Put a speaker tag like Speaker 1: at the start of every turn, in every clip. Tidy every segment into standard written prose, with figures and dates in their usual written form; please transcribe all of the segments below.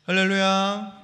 Speaker 1: 할렐루야.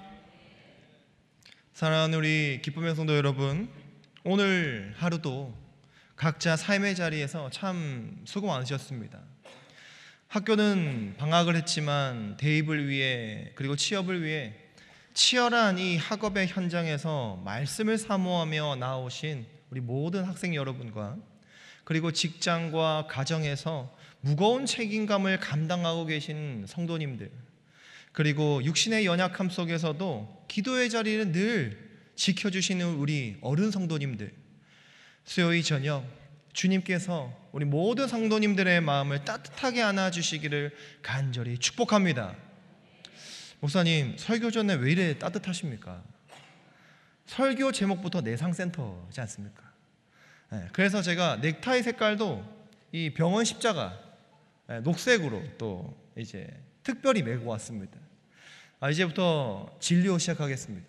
Speaker 1: 사랑하는 우리 기쁨의 성도 여러분, 오늘 하루도 각자 삶의 자리에서 참 수고 많으셨습니다. 학교는 방학을 했지만 대입을 위해 그리고 취업을 위해 치열한 이 학업의 현장에서 말씀을 사모하며 나오신 우리 모든 학생 여러분과, 그리고 직장과 가정에서 무거운 책임감을 감당하고 계신 성도님들, 그리고 육신의 연약함 속에서도 기도의 자리를 늘 지켜주시는 우리 어른 성도님들, 수요일 저녁 주님께서 우리 모든 성도님들의 마음을 따뜻하게 안아주시기를 간절히 축복합니다. 목사님, 설교 전에 왜 이래 따뜻하십니까? 설교 제목부터 내상센터지 않습니까? 그래서 제가 넥타이 색깔도 이 병원 십자가 녹색으로 또 이제 특별히 메고 왔습니다. 이제부터 진료 시작하겠습니다.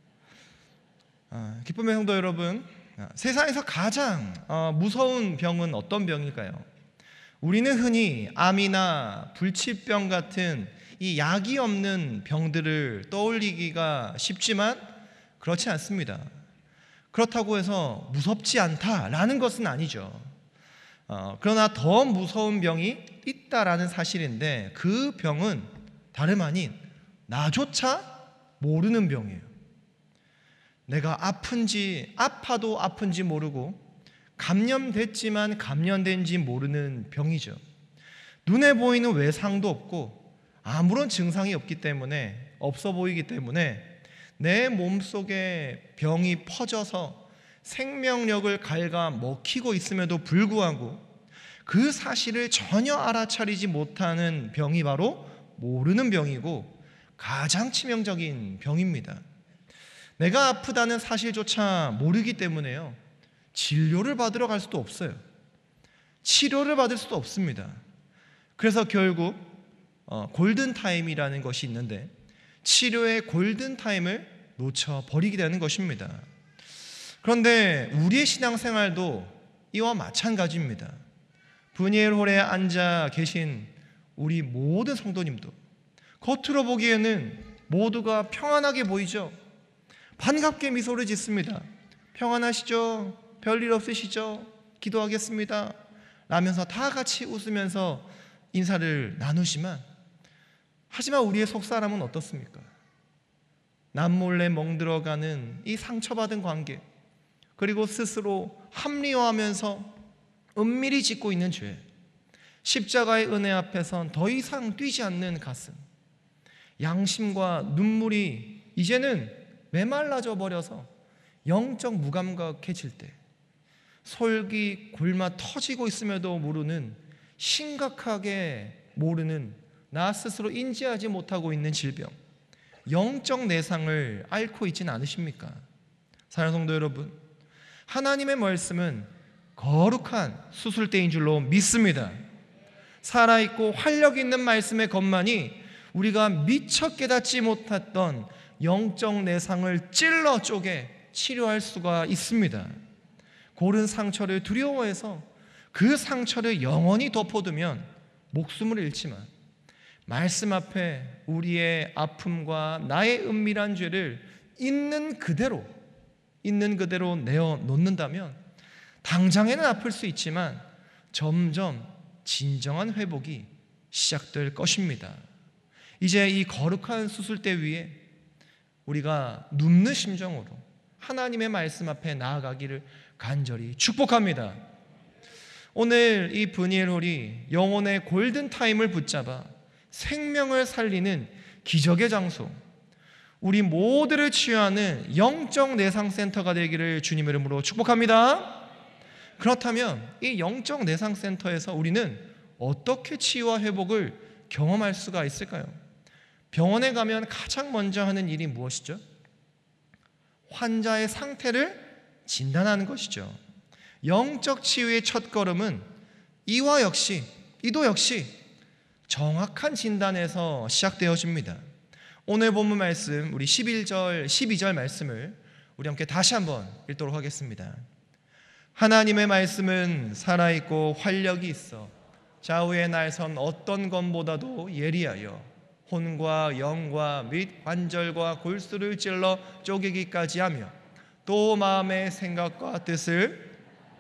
Speaker 1: 기쁨의 성도 여러분, 세상에서 가장 무서운 병은 어떤 병일까요? 우리는 흔히 암이나 불치병 같은 이 약이 없는 병들을 떠올리기가 쉽지만 그렇지 않습니다. 그렇다고 해서 무섭지 않다라는 것은 아니죠. 그러나 더 무서운 병이 있다라는 사실인데, 그 병은 다름 아닌 나조차 모르는 병이에요. 내가 아파도 아픈지 모르고 감염됐지만 감염된지 모르는 병이죠. 눈에 보이는 외상도 없고 아무런 증상이 없어 보이기 때문에 내 몸속에 병이 퍼져서 생명력을 갉아먹히고 있음에도 불구하고 그 사실을 전혀 알아차리지 못하는 병이 바로 모르는 병이고 가장 치명적인 병입니다. 내가 아프다는 사실조차 모르기 때문에요, 진료를 받으러 갈 수도 없어요. 치료를 받을 수도 없습니다. 그래서 결국 골든타임이라는 것이 있는데, 치료의 골든타임을 놓쳐버리게 되는 것입니다. 그런데 우리의 신앙생활도 이와 마찬가지입니다. 브니엘홀에 앉아 계신 우리 모든 성도님도 겉으로 보기에는 모두가 평안하게 보이죠. 반갑게 미소를 짓습니다. 평안하시죠? 별일 없으시죠? 기도하겠습니다 라면서 다 같이 웃으면서 인사를 나누지만, 하지만 우리의 속사람은 어떻습니까? 남몰래 멍들어가는 이 상처받은 관계, 그리고 스스로 합리화하면서 은밀히 짓고 있는 죄, 십자가의 은혜 앞에선 더 이상 뛰지 않는 가슴, 양심과 눈물이 이제는 메말라져 버려서 영적 무감각해질 때, 솔기 골마 터지고 있음에도 모르는, 심각하게 모르는, 나 스스로 인지하지 못하고 있는 질병, 영적 내상을 앓고 있지는 않으십니까? 사랑하는 성도 여러분, 하나님의 말씀은 거룩한 수술대인 줄로 믿습니다. 살아있고 활력 있는 말씀의 것만이 우리가 미처 깨닫지 못했던 영적 내상을 찔러 쪼개 치료할 수가 있습니다. 고른 상처를 두려워해서 그 상처를 영원히 덮어두면 목숨을 잃지만, 말씀 앞에 우리의 아픔과 나의 은밀한 죄를 있는 그대로 내어놓는다면 당장에는 아플 수 있지만 점점 진정한 회복이 시작될 것입니다. 이제 이 거룩한 수술대 위에 우리가 눕는 심정으로 하나님의 말씀 앞에 나아가기를 간절히 축복합니다. 오늘 이 브니엘홀이 영혼의 골든타임을 붙잡아 생명을 살리는 기적의 장소, 우리 모두를 치유하는 영적 내상센터가 되기를 주님의 이름으로 축복합니다. 그렇다면 이 영적 내상센터에서 우리는 어떻게 치유와 회복을 경험할 수가 있을까요? 병원에 가면 가장 먼저 하는 일이 무엇이죠? 환자의 상태를 진단하는 것이죠. 영적 치유의 첫걸음은 이도 역시 정확한 진단에서 시작되어집니다. 오늘 본문 말씀, 우리 11절, 12절 말씀을 우리 함께 다시 한번 읽도록 하겠습니다. 하나님의 말씀은 살아있고 활력이 있어 좌우의 날선 어떤 검보다도 예리하여 혼과 영과 및 관절과 골수를 찔러 쪼개기까지 하며 또 마음의 생각과 뜻을.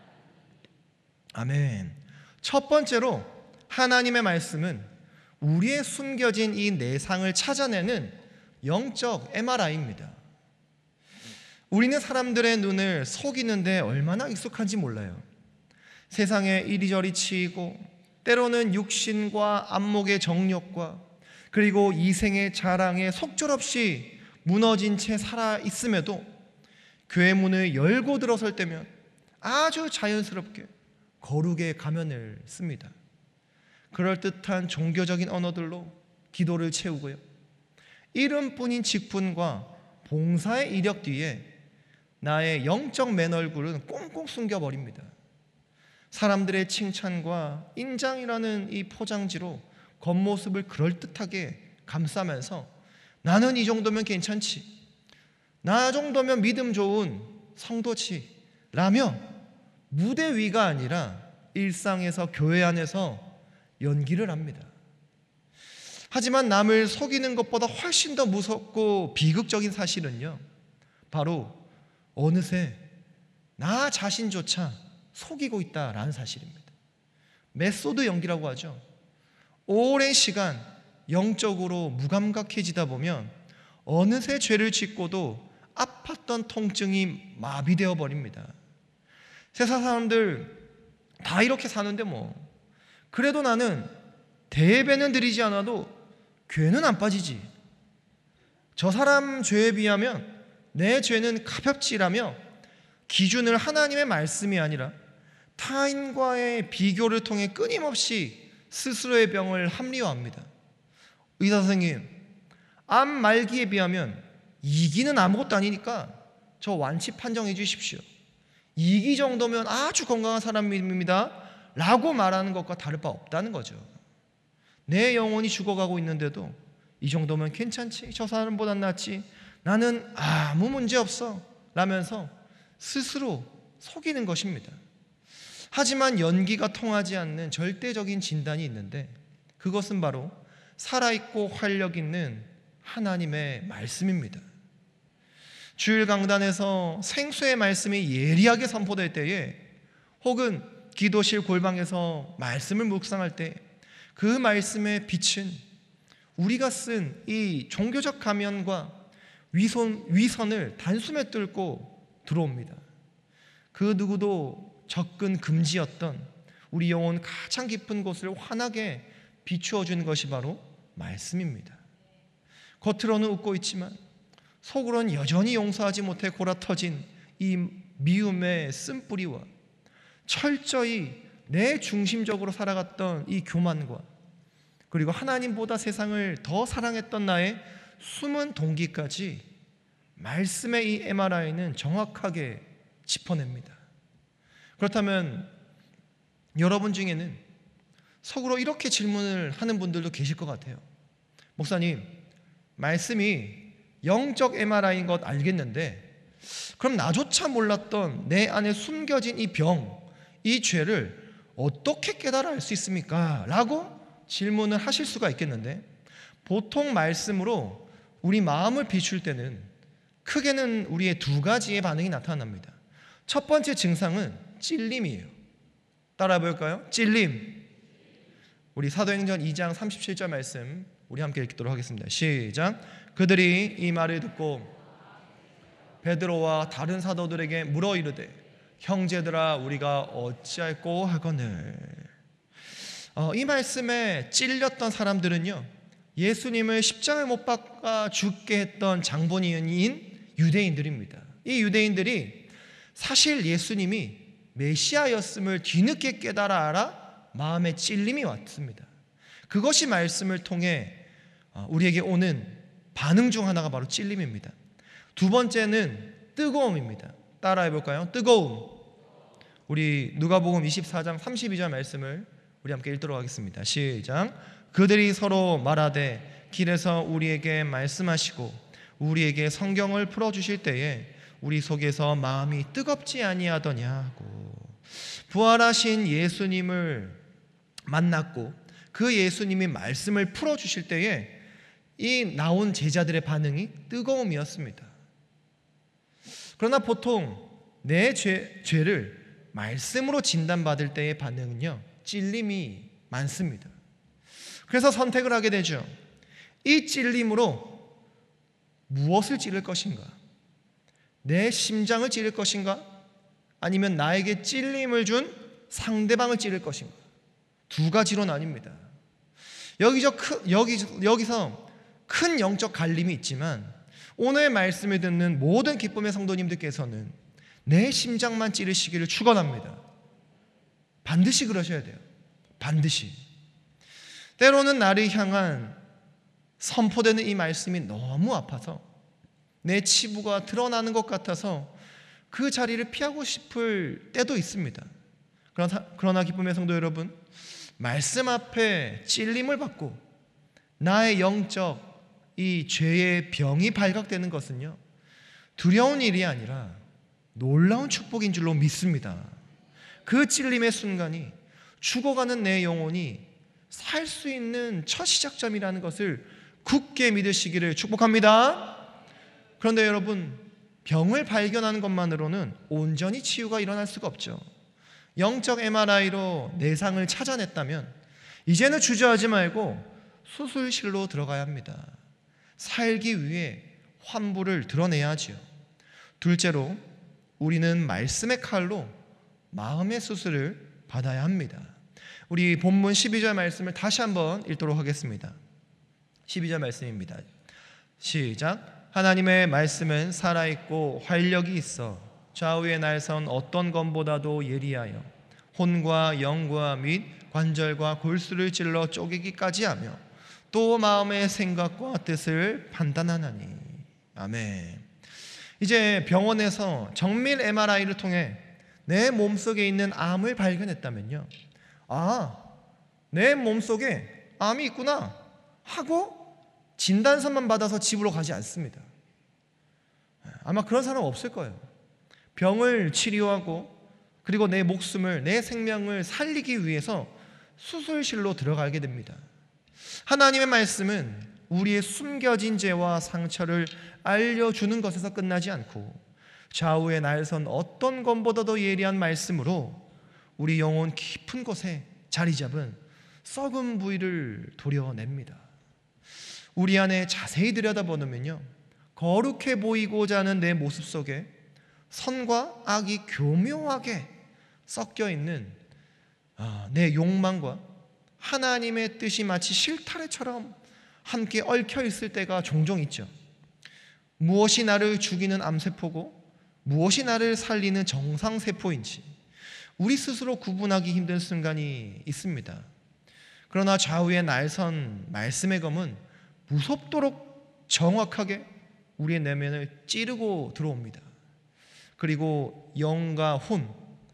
Speaker 1: 아멘. 첫 번째로 하나님의 말씀은 우리의 숨겨진 이 내상을 찾아내는 영적 MRI입니다. 우리는 사람들의 눈을 속이는데 얼마나 익숙한지 몰라요. 세상에 이리저리 치이고 때로는 육신과 안목의 정욕과 그리고 이생의 자랑에 속절없이 무너진 채 살아 있음에도 교회 문을 열고 들어설 때면 아주 자연스럽게 거룩의 가면을 씁니다. 그럴듯한 종교적인 언어들로 기도를 채우고요, 이름뿐인 직분과 봉사의 이력 뒤에 나의 영적 맨 얼굴은 꽁꽁 숨겨버립니다. 사람들의 칭찬과 인장이라는 이 포장지로 겉모습을 그럴듯하게 감싸면서 나는 이 정도면 괜찮지, 나 정도면 믿음 좋은 성도치 라며 무대 위가 아니라 일상에서 교회 안에서 연기를 합니다. 하지만 남을 속이는 것보다 훨씬 더 무섭고 비극적인 사실은요, 바로 어느새 나 자신조차 속이고 있다라는 사실입니다. 메소드 연기라고 하죠. 오랜 시간 영적으로 무감각해지다 보면 어느새 죄를 짓고도 아팠던 통증이 마비되어 버립니다. 세상 사람들 다 이렇게 사는데 그래도 나는 대배는 드리지 않아도 죄는 안 빠지지, 저 사람 죄에 비하면 내 죄는 가볍지라며 기준을 하나님의 말씀이 아니라 타인과의 비교를 통해 끊임없이 스스로의 병을 합리화합니다. 의사 선생님, 암 말기에 비하면 2기는 아무것도 아니니까 저 완치 판정해 주십시오, 2기 정도면 아주 건강한 사람입니다 라고 말하는 것과 다를 바 없다는 거죠. 내 영혼이 죽어가고 있는데도 이 정도면 괜찮지, 저 사람보단 낫지, 나는 아무 문제 없어 라면서 스스로 속이는 것입니다. 하지만 연기가 통하지 않는 절대적인 진단이 있는데 그것은 바로 살아있고 활력 있는 하나님의 말씀입니다. 주일 강단에서 생수의 말씀이 예리하게 선포될 때에, 혹은 기도실 골방에서 말씀을 묵상할 때 그 말씀의 빛은 우리가 쓴 이 종교적 가면과 위선을 단숨에 뚫고 들어옵니다. 그 누구도 접근 금지였던 우리 영혼 가장 깊은 곳을 환하게 비추어 주는 것이 바로 말씀입니다. 겉으로는 웃고 있지만 속으로는 여전히 용서하지 못해 골아터진 이 미움의 쓴뿌리와 철저히 내 중심적으로 살아갔던 이 교만과, 그리고 하나님보다 세상을 더 사랑했던 나의 숨은 동기까지 말씀의 이 MRI는 정확하게 짚어냅니다. 그렇다면 여러분 중에는 속으로 이렇게 질문을 하는 분들도 계실 것 같아요. 목사님, 말씀이 영적 MRI인 것 알겠는데 그럼 나조차 몰랐던 내 안에 숨겨진 이 병, 이 죄를 어떻게 깨달아 알 수 있습니까? 라고 질문을 하실 수가 있겠는데, 보통 말씀으로 우리 마음을 비출 때는 크게는 우리의 두 가지의 반응이 나타납니다. 첫 번째 증상은 찔림이에요. 따라해 볼까요? 찔림. 우리 사도행전 2장 37절 말씀 우리 함께 읽도록 하겠습니다. 시작. 그들이 이 말을 듣고 베드로와 다른 사도들에게 물어 이르되 형제들아 우리가 어찌할꼬 하거늘. 이 말씀에 찔렸던 사람들은요, 예수님을 십자가에 못 박아 죽게 했던 장본인인 유대인들입니다. 이 유대인들이 사실 예수님이 메시아였음을 뒤늦게 깨달아 알아 마음에 찔림이 왔습니다. 그것이 말씀을 통해 우리에게 오는 반응 중 하나가 바로 찔림입니다. 두 번째는 뜨거움입니다. 따라해 볼까요? 뜨거움. 우리 누가복음 24장 32절 말씀을 우리 함께 읽도록 하겠습니다. 시작. 그들이 서로 말하되 길에서 우리에게 말씀하시고 우리에게 성경을 풀어주실 때에 우리 속에서 마음이 뜨겁지 아니하더냐고. 부활하신 예수님을 만났고 그 예수님이 말씀을 풀어주실 때에 이 나온 제자들의 반응이 뜨거움이었습니다. 그러나 보통 내 죄를 말씀으로 진단받을 때의 반응은요, 찔림이 많습니다. 그래서 선택을 하게 되죠. 이 찔림으로 무엇을 찌를 것인가? 내 심장을 찌를 것인가? 아니면 나에게 찔림을 준 상대방을 찌를 것인가? 두 가지로 나뉩니다. 여기서 큰 영적 갈림이 있지만 오늘 말씀을 듣는 모든 기쁨의 성도님들께서는 내 심장만 찌르시기를 축원합니다. 반드시 그러셔야 돼요. 반드시. 때로는 나를 향한 선포되는 이 말씀이 너무 아파서 내 치부가 드러나는 것 같아서 그 자리를 피하고 싶을 때도 있습니다. 그러나 기쁨의 성도 여러분, 말씀 앞에 찔림을 받고 나의 영적 이 죄의 병이 발각되는 것은요, 두려운 일이 아니라 놀라운 축복인 줄로 믿습니다. 그 찔림의 순간이 죽어가는 내 영혼이 살 수 있는 첫 시작점이라는 것을 굳게 믿으시기를 축복합니다. 그런데 여러분, 병을 발견하는 것만으로는 온전히 치유가 일어날 수가 없죠. 영적 MRI로 내상을 찾아냈다면 이제는 주저하지 말고 수술실로 들어가야 합니다. 살기 위해 환부를 드러내야 하지요. 둘째로, 우리는 말씀의 칼로 마음의 수술을 받아야 합니다. 우리 본문 12절 말씀을 다시 한번 읽도록 하겠습니다. 12절 말씀입니다. 시작. 하나님의 말씀은 살아있고 활력이 있어 좌우의 날선 어떤 검보다도 예리하여 혼과 영과 및 관절과 골수를 찔러 쪼개기까지 하며 또 마음의 생각과 뜻을 판단하나니. 아멘. 이제 병원에서 정밀 MRI를 통해 내 몸속에 있는 암을 발견했다면요, 내 몸속에 암이 있구나 하고 진단서만 받아서 집으로 가지 않습니다. 아마 그런 사람 없을 거예요. 병을 치료하고 그리고 내 목숨을, 내 생명을 살리기 위해서 수술실로 들어가게 됩니다. 하나님의 말씀은 우리의 숨겨진 죄와 상처를 알려주는 것에서 끝나지 않고 좌우의 날선 어떤 검보다도 예리한 말씀으로 우리 영혼 깊은 곳에 자리 잡은 썩은 부위를 도려냅니다. 우리 안에 자세히 들여다보면요, 거룩해 보이고자 하는 내 모습 속에 선과 악이 교묘하게 섞여 있는 내 욕망과 하나님의 뜻이 마치 실타래처럼 함께 얽혀 있을 때가 종종 있죠. 무엇이 나를 죽이는 암세포고 무엇이 나를 살리는 정상세포인지 우리 스스로 구분하기 힘든 순간이 있습니다. 그러나 좌우의 날선 말씀의 검은 무섭도록 정확하게 우리의 내면을 찌르고 들어옵니다. 그리고 영과 혼,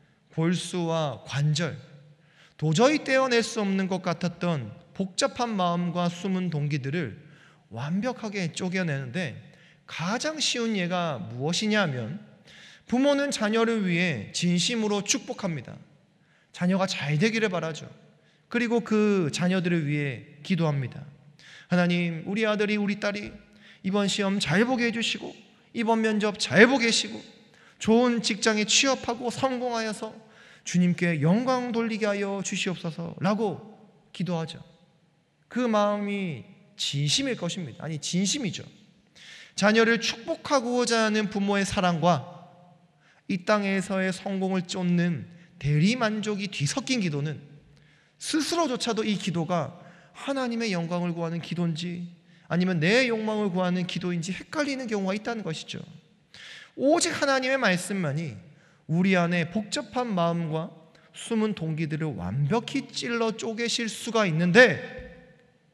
Speaker 1: 골수와 관절, 도저히 떼어낼 수 없는 것 같았던 복잡한 마음과 숨은 동기들을 완벽하게 쪼개내는데 가장 쉬운 예가 무엇이냐 하면, 부모는 자녀를 위해 진심으로 축복합니다. 자녀가 잘 되기를 바라죠. 그리고 그 자녀들을 위해 기도합니다. 하나님, 우리 아들이 우리 딸이 이번 시험 잘 보게 해주시고 이번 면접 잘 보게 하시고 좋은 직장에 취업하고 성공하여서 주님께 영광 돌리게 하여 주시옵소서 라고 기도하죠. 그 마음이 진심일 것입니다. 아니, 진심이죠. 자녀를 축복하고자 하는 부모의 사랑과 이 땅에서의 성공을 쫓는 대리만족이 뒤섞인 기도는 스스로조차도 이 기도가 하나님의 영광을 구하는 기도인지 아니면 내 욕망을 구하는 기도인지 헷갈리는 경우가 있다는 것이죠. 오직 하나님의 말씀만이 우리 안에 복잡한 마음과 숨은 동기들을 완벽히 찔러 쪼개실 수가 있는데,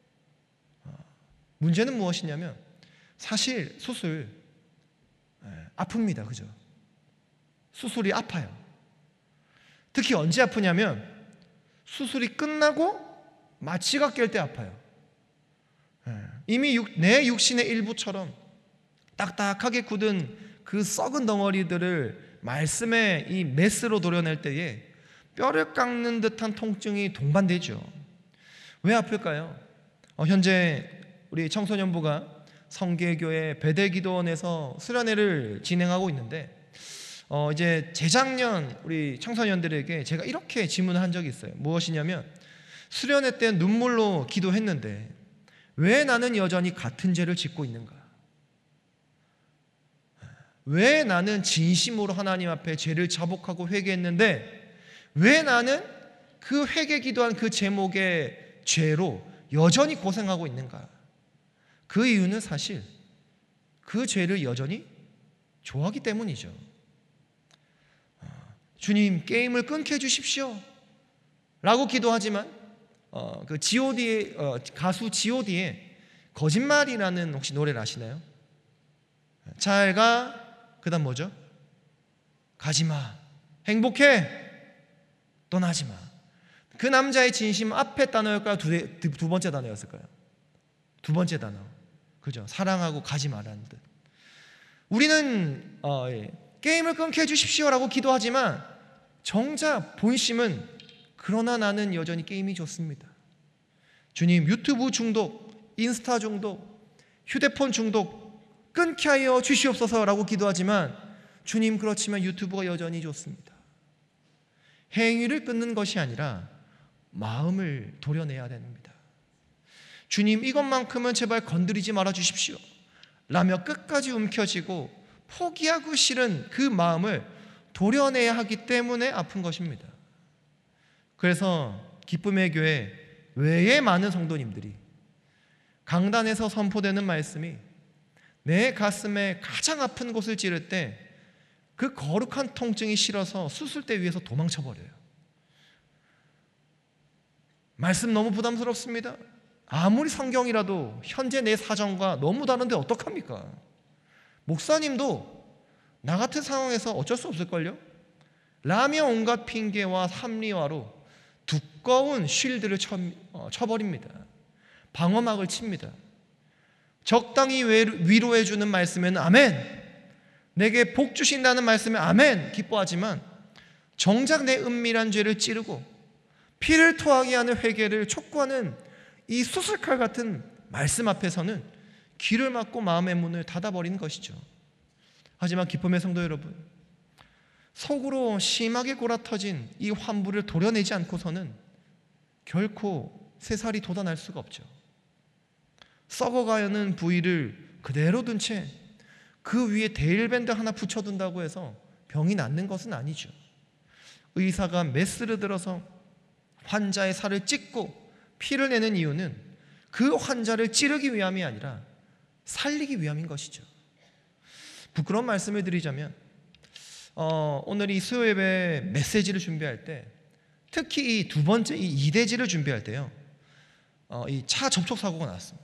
Speaker 1: 문제는 무엇이냐면 사실 수술 아픕니다. 그죠? 수술이 아파요. 특히 언제 아프냐면 수술이 끝나고 마취가 깰 때 아파요. 이미 내 육신의 일부처럼 딱딱하게 굳은 그 썩은 덩어리들을 말씀의 이 메스로 도려낼 때에 뼈를 깎는 듯한 통증이 동반되죠. 왜 아플까요? 현재 우리 청소년부가 성계교회 베델기도원에서 수련회를 진행하고 있는데 이제 재작년 우리 청소년들에게 제가 이렇게 질문을 한 적이 있어요. 무엇이냐면, 수련회 때 눈물로 기도했는데 왜 나는 여전히 같은 죄를 짓고 있는가? 왜 나는 진심으로 하나님 앞에 죄를 자복하고 회개했는데 왜 나는 그 회개 기도한 그 제목의 죄로 여전히 고생하고 있는가? 그 이유는 사실 그 죄를 여전히 좋아하기 때문이죠. 주님, 게임을 끊게 해주십시오 라고 기도하지만 그 G.O.D의 가수 G.O.D의 거짓말이라는 혹시 노래를 아시나요? 잘 가, 그 다음 뭐죠? 가지마, 행복해, 떠나지마. 그 남자의 진심 앞에 단어일까요? 두 번째 단어였을까요? 두 번째 단어, 그죠? 사랑하고 가지 말라는 듯. 우리는 게임을 끊게 해주십시오 라고 기도하지만 정작 본심은 그러나 나는 여전히 게임이 좋습니다. 주님, 유튜브 중독, 인스타 중독, 휴대폰 중독 끊게 하여 주시옵소서 라고 기도하지만 주님, 그렇지만 유튜브가 여전히 좋습니다. 행위를 끊는 것이 아니라 마음을 도려내야 됩니다. 주님, 이것만큼은 제발 건드리지 말아 주십시오 라며 끝까지 움켜쥐고 포기하고 싫은 그 마음을 도려내야 하기 때문에 아픈 것입니다. 그래서 기쁨의 교회 외에 많은 성도님들이 강단에서 선포되는 말씀이 내 가슴에 가장 아픈 곳을 찌를 때 그 거룩한 통증이 싫어서 수술대 위에서 도망쳐버려요. 말씀 너무 부담스럽습니다. 아무리 성경이라도 현재 내 사정과 너무 다른데 어떡합니까? 목사님도 나 같은 상황에서 어쩔 수 없을걸요? 라며 온갖 핑계와 합리화로 두꺼운 쉴드를 쳐버립니다. 방어막을 칩니다. 적당히 위로해주는 말씀에는 아멘, 내게 복 주신다는 말씀에 아멘 기뻐하지만 정작 내 은밀한 죄를 찌르고 피를 토하게 하는 회개를 촉구하는 이 수술칼 같은 말씀 앞에서는 귀를 막고 마음의 문을 닫아버리는 것이죠. 하지만 기쁨의 성도 여러분, 속으로 심하게 골아터진 이 환부를 도려내지 않고서는 결코 새살이 돋아날 수가 없죠. 썩어가는 부위를 그대로 둔 채 그 위에 데일밴드 하나 붙여둔다고 해서 병이 낫는 것은 아니죠. 의사가 메스를 들어서 환자의 살을 찢고 피를 내는 이유는 그 환자를 찌르기 위함이 아니라 살리기 위함인 것이죠. 부끄러운 말씀을 드리자면 오늘 이 수요 예배 메시지를 준비할 때, 특히 이 두 번째 이 2대지를 준비할 때요, 이 차 접촉 사고가 났습니다.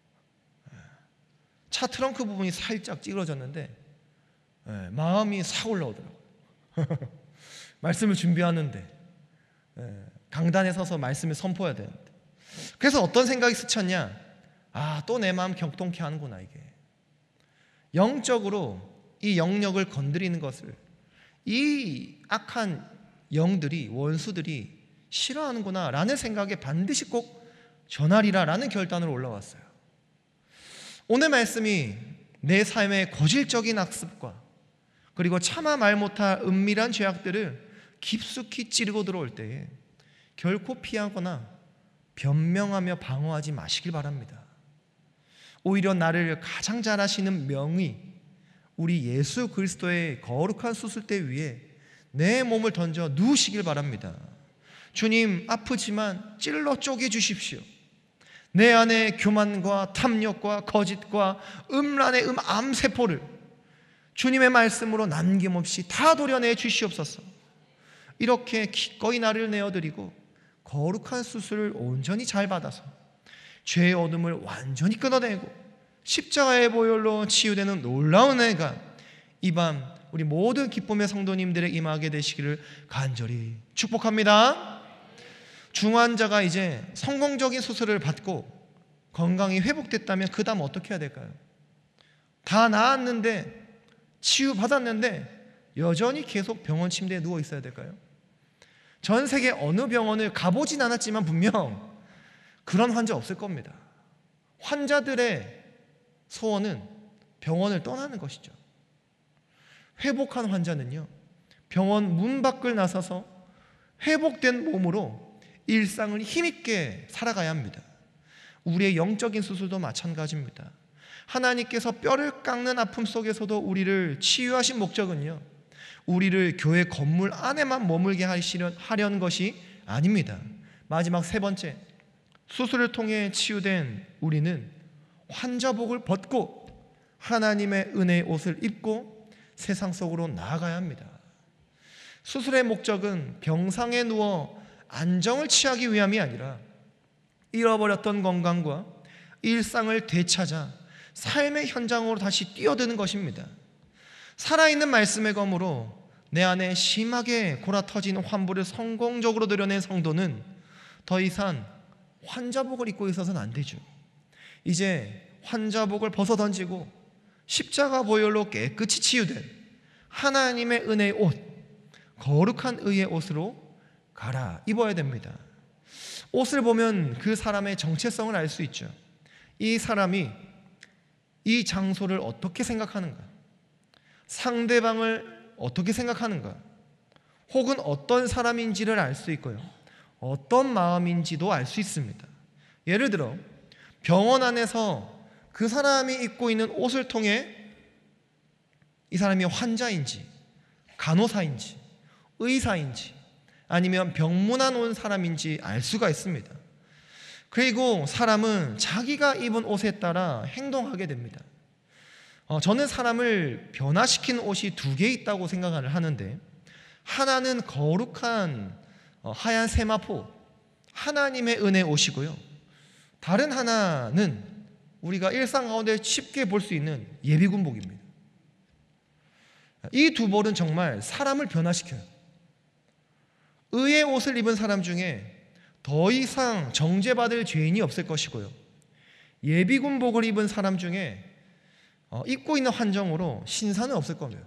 Speaker 1: 차 트렁크 부분이 살짝 찌그러졌는데 마음이 싹 올라오더라고요. 말씀을 준비하는데 강단에 서서 말씀을 선포해야 되는데, 그래서 어떤 생각이 스쳤냐, 또 내 마음 경통케 하는구나. 이게 영적으로 이 영역을 건드리는 것을 이 악한 영들이, 원수들이 싫어하는구나 라는 생각에 반드시 꼭 전하리라 라는 결단으로 올라왔어요. 오늘 말씀이 내 삶의 고질적인 악습과 그리고 차마 말 못할 은밀한 죄악들을 깊숙이 찌르고 들어올 때에 결코 피하거나 변명하며 방어하지 마시길 바랍니다. 오히려 나를 가장 잘 아시는 명의 우리 예수 그리스도의 거룩한 수술대 위에 내 몸을 던져 누우시길 바랍니다. 주님, 아프지만 찔러 쪼개 주십시오. 내 안에 교만과 탐욕과 거짓과 음란의 암세포를 주님의 말씀으로 남김없이 다 도려내 주시옵소서. 이렇게 기꺼이 나를 내어드리고 거룩한 수술을 온전히 잘 받아서 죄의 어둠을 완전히 끊어내고 십자가의 보혈로 치유되는 놀라운 은혜가 이 밤 우리 모든 기쁨의 성도님들에게 임하게 되시기를 간절히 축복합니다. 중환자가 이제 성공적인 수술을 받고 건강이 회복됐다면 그 다음 어떻게 해야 될까요? 다 나았는데, 치유받았는데 여전히 계속 병원 침대에 누워 있어야 될까요? 전 세계 어느 병원을 가보진 않았지만 분명 그런 환자 없을 겁니다. 환자들의 소원은 병원을 떠나는 것이죠. 회복한 환자는요, 병원 문 밖을 나서서 회복된 몸으로 일상을 힘있게 살아가야 합니다. 우리의 영적인 수술도 마찬가지입니다. 하나님께서 뼈를 깎는 아픔 속에서도 우리를 치유하신 목적은요, 우리를 교회 건물 안에만 머물게 하려는 것이 아닙니다. 마지막 세 번째, 수술을 통해 치유된 우리는 환자복을 벗고 하나님의 은혜의 옷을 입고 세상 속으로 나아가야 합니다. 수술의 목적은 병상에 누워 안정을 취하기 위함이 아니라 잃어버렸던 건강과 일상을 되찾아 삶의 현장으로 다시 뛰어드는 것입니다. 살아있는 말씀의 검으로 내 안에 심하게 골아터진 환부를 성공적으로 드러낸 성도는 더 이상 환자복을 입고 있어서는 안 되죠. 이제 환자복을 벗어던지고 십자가 보혈로 깨끗이 치유된 하나님의 은혜의 옷, 거룩한 의의 옷으로 갈아입어야 됩니다. 옷을 보면 그 사람의 정체성을 알 수 있죠. 이 사람이 이 장소를 어떻게 생각하는가, 상대방을 어떻게 생각하는가, 혹은 어떤 사람인지를 알 수 있고요, 어떤 마음인지도 알 수 있습니다. 예를 들어 병원 안에서 그 사람이 입고 있는 옷을 통해 이 사람이 환자인지 간호사인지 의사인지 아니면 병문안 온 사람인지 알 수가 있습니다. 그리고 사람은 자기가 입은 옷에 따라 행동하게 됩니다. 저는 사람을 변화시키는 옷이 두 개 있다고 생각을 하는데, 하나는 거룩한 하얀 세마포, 하나님의 은혜 옷이고요, 다른 하나는 우리가 일상 가운데 쉽게 볼 수 있는 예비군복입니다. 이 두 벌은 정말 사람을 변화시켜요. 의의 옷을 입은 사람 중에 더 이상 정죄받을 죄인이 없을 것이고요, 예비군복을 입은 사람 중에 입고 있는 환정으로 신사는 없을 겁니다.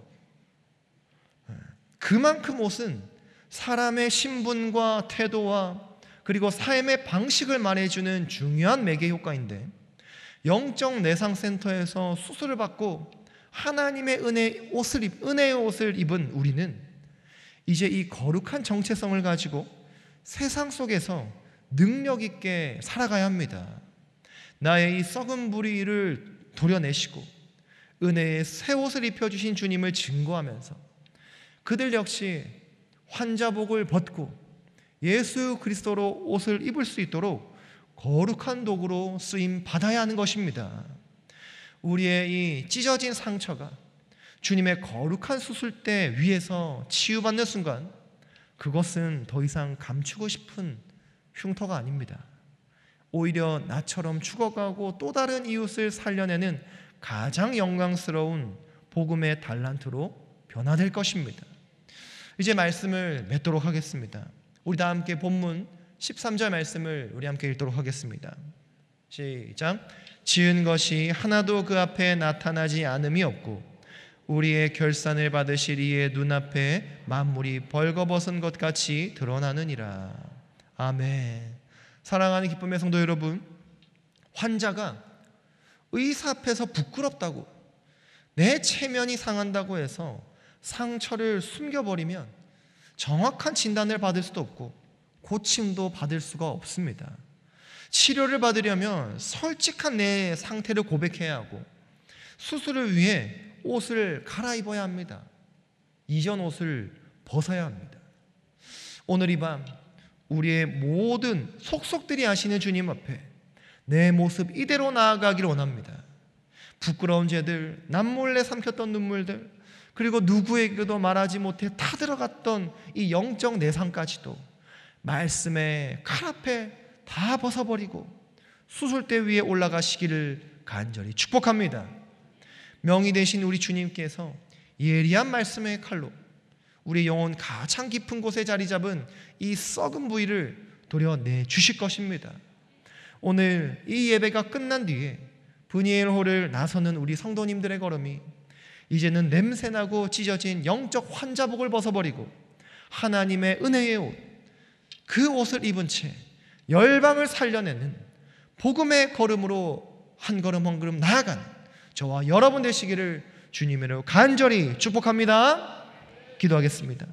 Speaker 1: 그만큼 옷은 사람의 신분과 태도와 그리고 삶의 방식을 말해주는 중요한 매개 효과인데, 영적 내상센터에서 수술을 받고 하나님의 은혜의 옷을 입은 우리는 이제 이 거룩한 정체성을 가지고 세상 속에서 능력 있게 살아가야 합니다. 나의 이 썩은 부리를 도려내시고 은혜의 새 옷을 입혀주신 주님을 증거하면서 그들 역시 환자복을 벗고 예수 그리스도로 옷을 입을 수 있도록 거룩한 도구로 쓰임 받아야 하는 것입니다. 우리의 이 찢어진 상처가 주님의 거룩한 수술대 위에서 치유받는 순간, 그것은 더 이상 감추고 싶은 흉터가 아닙니다. 오히려 나처럼 죽어가고 또 다른 이웃을 살려내는 가장 영광스러운 복음의 달란트로 변화될 것입니다. 이제 말씀을 맺도록 하겠습니다. 우리 다 함께 본문 13절 말씀을 우리 함께 읽도록 하겠습니다. 시작. 지은 것이 하나도 그 앞에 나타나지 않음이 없고 우리의 결산을 받으실 이의 눈앞에 만물이 벌거벗은 것 같이 드러나느니라. 아멘. 사랑하는 기쁨의 성도 여러분, 환자가 의사 앞에서 부끄럽다고, 내 체면이 상한다고 해서 상처를 숨겨버리면 정확한 진단을 받을 수도 없고 고침도 받을 수가 없습니다. 치료를 받으려면 솔직한 내 상태를 고백해야 하고 수술을 위해 옷을 갈아입어야 합니다. 이전 옷을 벗어야 합니다. 오늘 이 밤 우리의 모든 속속들이 아시는 주님 앞에 내 모습 이대로 나아가기를 원합니다. 부끄러운 죄들, 남몰래 삼켰던 눈물들, 그리고 누구에게도 말하지 못해 다 들어갔던 이 영적 내상까지도 말씀의 칼 앞에 다 벗어버리고 수술대 위에 올라가시기를 간절히 축복합니다. 명의 되신 우리 주님께서 예리한 말씀의 칼로 우리 영혼 가장 깊은 곳에 자리 잡은 이 썩은 부위를 도려내 주실 것입니다. 오늘 이 예배가 끝난 뒤에 브니엘홀을 나서는 우리 성도님들의 걸음이 이제는 냄새나고 찢어진 영적 환자복을 벗어버리고 하나님의 은혜의 옷, 그 옷을 입은 채 열방을 살려내는 복음의 걸음으로 한 걸음 한 걸음 나아가는 저와 여러분 되시기를 주님으로 간절히 축복합니다. 기도하겠습니다.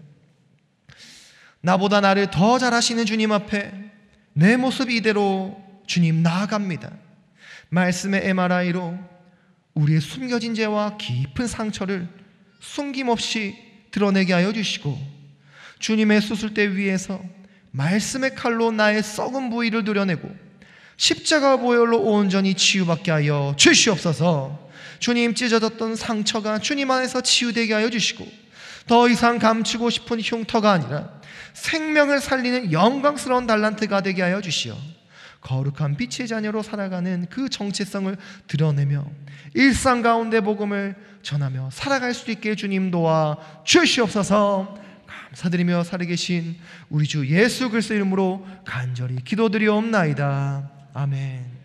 Speaker 1: 나보다 나를 더 잘하시는 주님 앞에 내 모습 이대로 주님 나아갑니다. 말씀의 MRI로 우리의 숨겨진 죄와 깊은 상처를 숨김없이 드러내게 하여 주시고, 주님의 수술대 위에서 말씀의 칼로 나의 썩은 부위를 도려내고 십자가 보혈로 온전히 치유받게 하여 주시옵소서. 주님, 찢어졌던 상처가 주님 안에서 치유되게 하여 주시고, 더 이상 감추고 싶은 흉터가 아니라 생명을 살리는 영광스러운 달란트가 되게 하여 주시어 거룩한 빛의 자녀로 살아가는 그 정체성을 드러내며 일상 가운데 복음을 전하며 살아갈 수 있게 주님 도와 주시옵소서. 감사드리며 살아계신 우리 주 예수 그리스도 이름으로 간절히 기도드리옵나이다. 아멘.